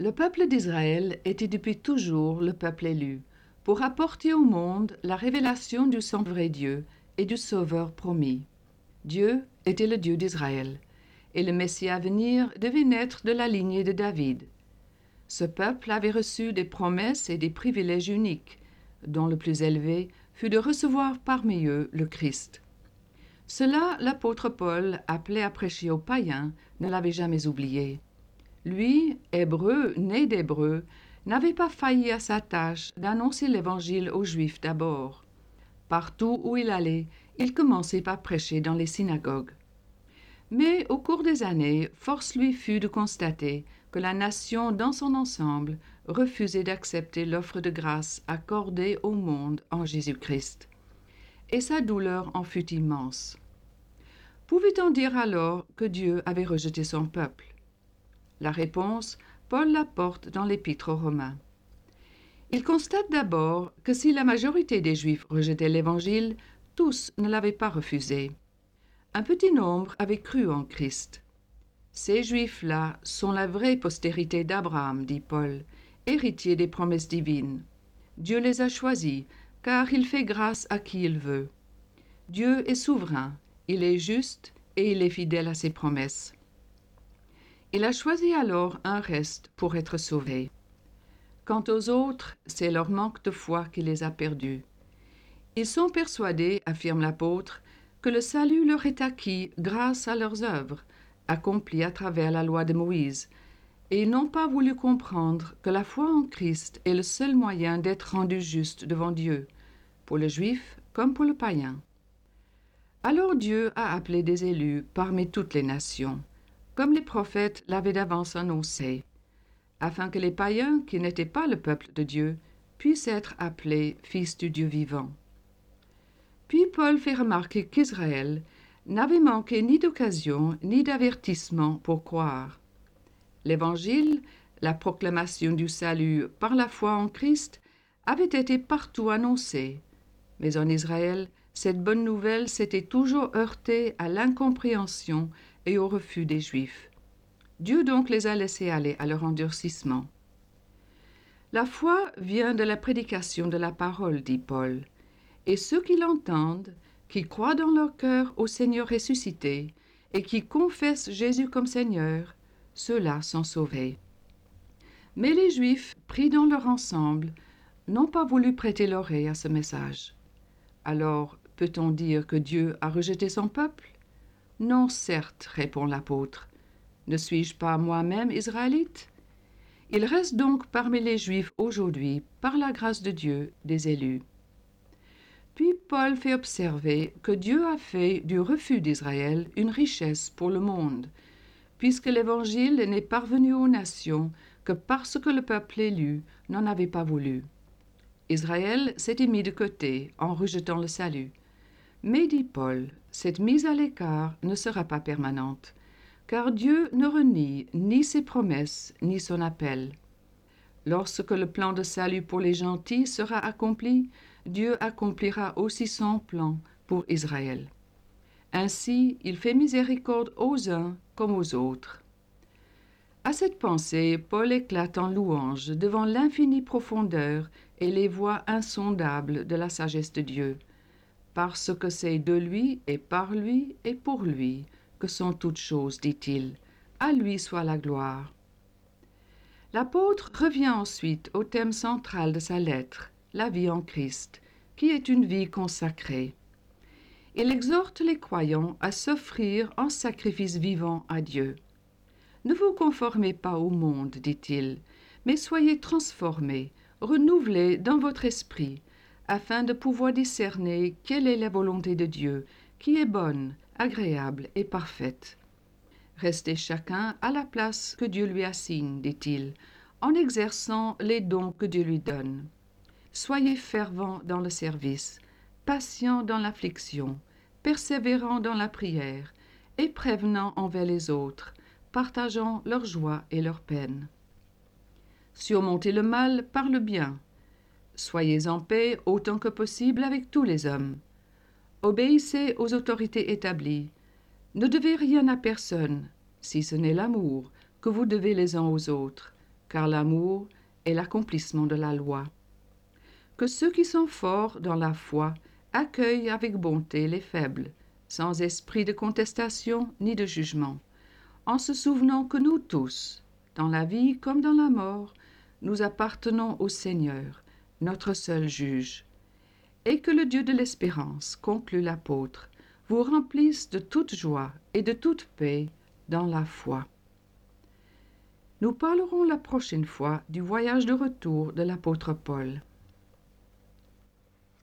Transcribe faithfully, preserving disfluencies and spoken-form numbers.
Le peuple d'Israël était depuis toujours le peuple élu, pour apporter au monde la révélation du saint vrai Dieu et du Sauveur promis. Dieu était le Dieu d'Israël, et le Messie à venir devait naître de la lignée de David. Ce peuple avait reçu des promesses et des privilèges uniques, dont le plus élevé fut de recevoir parmi eux le Christ. Cela, l'apôtre Paul, appelé à prêcher aux païens, ne l'avait jamais oublié. Lui, hébreu, né d'hébreu, n'avait pas failli à sa tâche d'annoncer l'Évangile aux Juifs d'abord. Partout où il allait, il commençait par prêcher dans les synagogues. Mais au cours des années, force lui fut de constater que la nation dans son ensemble refusait d'accepter l'offre de grâce accordée au monde en Jésus-Christ. Et sa douleur en fut immense. Pouvait-on dire alors que Dieu avait rejeté son peuple? La réponse, Paul l'apporte dans l'Épître aux Romains. Il constate d'abord que si la majorité des Juifs rejetaient l'Évangile, tous ne l'avaient pas refusé. Un petit nombre avait cru en Christ. Ces Juifs-là sont la vraie postérité d'Abraham, dit Paul, héritiers des promesses divines. Dieu les a choisis, car il fait grâce à qui il veut. Dieu est souverain, il est juste et il est fidèle à ses promesses. Il a choisi alors un reste pour être sauvés. Quant aux autres, c'est leur manque de foi qui les a perdus. Ils sont persuadés, affirme l'apôtre, que le salut leur est acquis grâce à leurs œuvres, accomplies à travers la loi de Moïse, et ils n'ont pas voulu comprendre que la foi en Christ est le seul moyen d'être rendu juste devant Dieu, pour le juif comme pour le païen. Alors Dieu a appelé des élus parmi toutes les nations, comme les prophètes l'avaient d'avance annoncé, afin que les païens qui n'étaient pas le peuple de Dieu puissent être appelés fils du Dieu vivant. Puis Paul fait remarquer qu'Israël n'avait manqué ni d'occasion ni d'avertissement pour croire. L'Évangile, la proclamation du salut par la foi en Christ, avait été partout annoncée, mais en Israël, cette bonne nouvelle s'était toujours heurtée à l'incompréhension et au refus des Juifs. Dieu donc les a laissés aller à leur endurcissement. La foi vient de la prédication de la parole, dit Paul, et ceux qui l'entendent, qui croient dans leur cœur au Seigneur ressuscité et qui confessent Jésus comme Seigneur, ceux-là sont sauvés. Mais les Juifs, pris dans leur ensemble, n'ont pas voulu prêter l'oreille à ce message. Alors, peut-on dire que Dieu a rejeté son peuple? Non, certes, répond l'apôtre. Ne suis-je pas moi-même israélite? Il reste donc parmi les Juifs aujourd'hui, par la grâce de Dieu, des élus. Puis Paul fait observer que Dieu a fait du refus d'Israël une richesse pour le monde, puisque l'Évangile n'est parvenu aux nations que parce que le peuple élu n'en avait pas voulu. Israël s'était mis de côté en rejetant le salut. Mais, dit Paul, cette mise à l'écart ne sera pas permanente, car Dieu ne renie ni ses promesses ni son appel. Lorsque le plan de salut pour les gentils sera accompli, Dieu accomplira aussi son plan pour Israël. Ainsi, il fait miséricorde aux uns comme aux autres. À cette pensée, Paul éclate en louange devant l'infinie profondeur et les voies insondables de la sagesse de Dieu, parce que c'est de lui et par lui et pour lui que sont toutes choses, dit-il. À lui soit la gloire. L'apôtre revient ensuite au thème central de sa lettre, la vie en Christ, qui est une vie consacrée. Il exhorte les croyants à s'offrir en sacrifice vivant à Dieu. Ne vous conformez pas au monde, dit-il, mais soyez transformés, renouvelés dans votre esprit, afin de pouvoir discerner quelle est la volonté de Dieu, qui est bonne, agréable et parfaite. Restez chacun à la place que Dieu lui assigne, dit-il, en exerçant les dons que Dieu lui donne. Soyez fervents dans le service, patients dans l'affliction, persévérants dans la prière, et prévenants envers les autres, partageant leur joie et leur peine. Surmontez le mal par le bien. Soyez en paix autant que possible avec tous les hommes. Obéissez aux autorités établies. Ne devez rien à personne, si ce n'est l'amour que vous devez les uns aux autres, car l'amour est l'accomplissement de la loi. Que ceux qui sont forts dans la foi accueillent avec bonté les faibles, sans esprit de contestation ni de jugement, en se souvenant que nous tous, dans la vie comme dans la mort, nous appartenons au Seigneur, notre seul juge, et que le Dieu de l'espérance, conclut l'apôtre, vous remplisse de toute joie et de toute paix dans la foi. Nous parlerons la prochaine fois du voyage de retour de l'apôtre Paul.